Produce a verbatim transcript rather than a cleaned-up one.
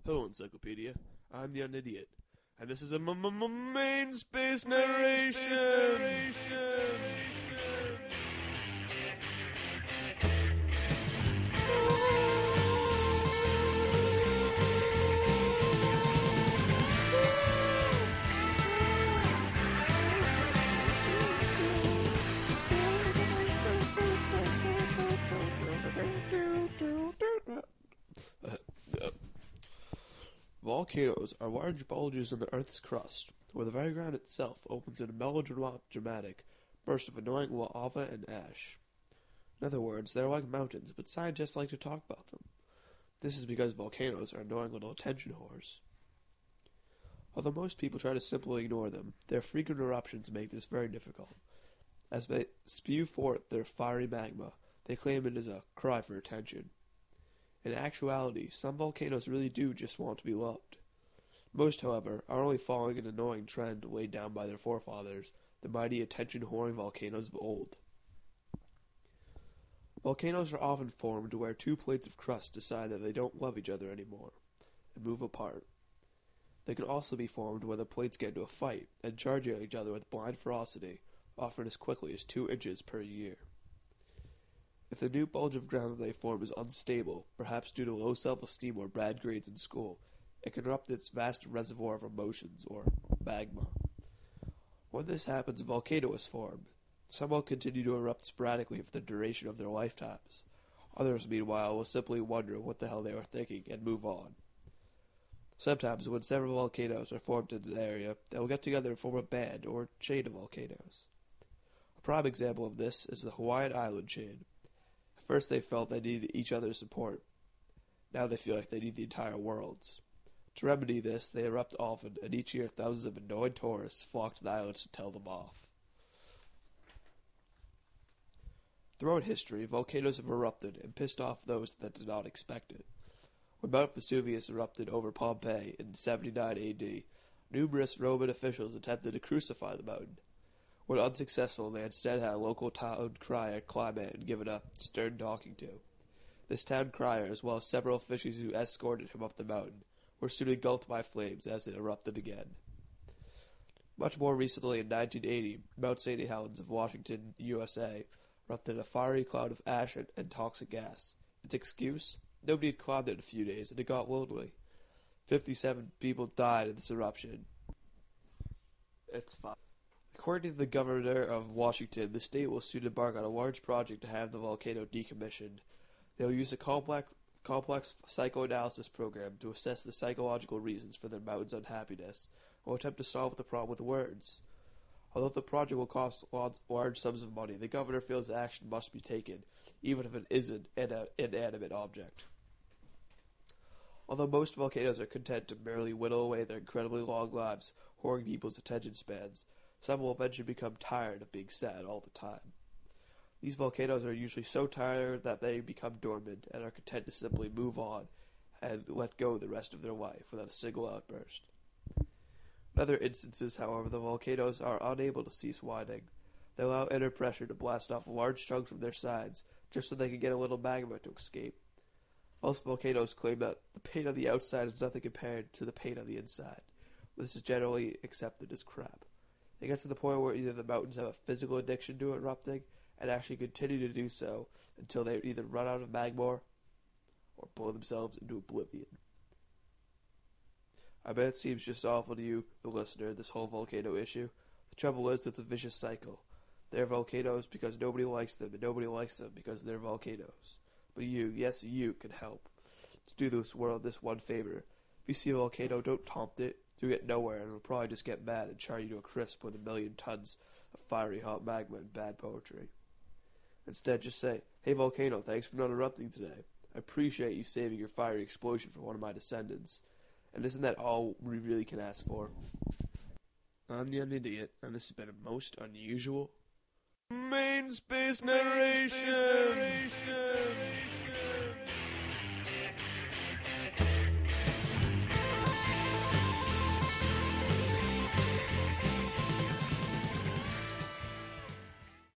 Hello, Encyclopedia. I'm the Unidiot, and this is a m m m main space narration. Volcanoes are large bulges in the Earth's crust, where the very ground itself opens in a melodramatic burst of annoying lava and ash. In other words, they're like mountains, but scientists like to talk about them. This is because volcanoes are annoying little attention whores. Although most people try to simply ignore them, their frequent eruptions make this very difficult. As they spew forth their fiery magma, they claim it is a cry for attention. In actuality, some volcanoes really do just want to be loved. Most, however, are only following an annoying trend laid down by their forefathers, the mighty attention-whoring volcanoes of old. Volcanoes are often formed where two plates of crust decide that they don't love each other anymore, and move apart. They can also be formed where the plates get into a fight, and charge at each other with blind ferocity, often as quickly as two inches per year. If the new bulge of ground that they form is unstable, perhaps due to low self-esteem or bad grades in school, it can erupt its vast reservoir of emotions, or magma. When this happens, a volcano is formed. Some will continue to erupt sporadically for the duration of their lifetimes. Others, meanwhile, will simply wonder what the hell they were thinking and move on. Sometimes, when several volcanoes are formed in an area, they will get together and form a band, or chain of volcanoes. A prime example of this is the Hawaiian island chain. First they felt they needed each other's support. Now they feel like they need the entire world's. To remedy this, they erupt often, and each year thousands of annoyed tourists flock to the islands to tell them off. Throughout history, volcanoes have erupted and pissed off those that did not expect it. When Mount Vesuvius erupted over Pompeii in seventy-nine A D, numerous Roman officials attempted to crucify the mountain. When unsuccessful, they instead had a local town crier climb it and give it a stern talking to. This town crier, as well as several officials who escorted him up the mountain, were soon engulfed by flames as it erupted again. Much more recently, in nineteen eighty, Mount Saint Helens of Washington, U S A, erupted in a fiery cloud of ash and, and toxic gas. Its excuse? Nobody had climbed it in a few days, and it got lonely. Fifty-seven people died in this eruption. It's fine. According to the governor of Washington, the state will soon embark on a large project to have the volcano decommissioned. They will use a complex, complex psychoanalysis program to assess the psychological reasons for their mountain's unhappiness, and will attempt to solve the problem with words. Although the project will cost large sums of money, the governor feels action must be taken, even if it isn't an inanimate object. Although most volcanoes are content to merely whittle away their incredibly long lives, whoring people's attention spans, some will eventually become tired of being sad all the time. These volcanoes are usually so tired that they become dormant and are content to simply move on and let go the rest of their life without a single outburst. In other instances, however, the volcanoes are unable to cease whining. They allow inner pressure to blast off large chunks from their sides just so they can get a little magma to escape. Most volcanoes claim that the pain on the outside is nothing compared to the pain on the inside. This is generally accepted as crap. They get to the point where either the mountains have a physical addiction to erupting and actually continue to do so until they either run out of magma or blow themselves into oblivion. I bet it seems just awful to you, the listener, this whole volcano issue. The trouble is, it's a vicious cycle. They're volcanoes because nobody likes them, and nobody likes them because they're volcanoes. But you, yes, you, can help. Let's do this world this one favor. If you see a volcano, don't taunt it. You'll get nowhere, and it'll probably just get mad and char you to a crisp with a million tons of fiery hot magma and bad poetry. Instead, just say, "Hey volcano, thanks for not erupting today. I appreciate you saving your fiery explosion for one of my descendants." And isn't that all we really can ask for? I'm the Unidiot, and this has been a most unusual main space narration.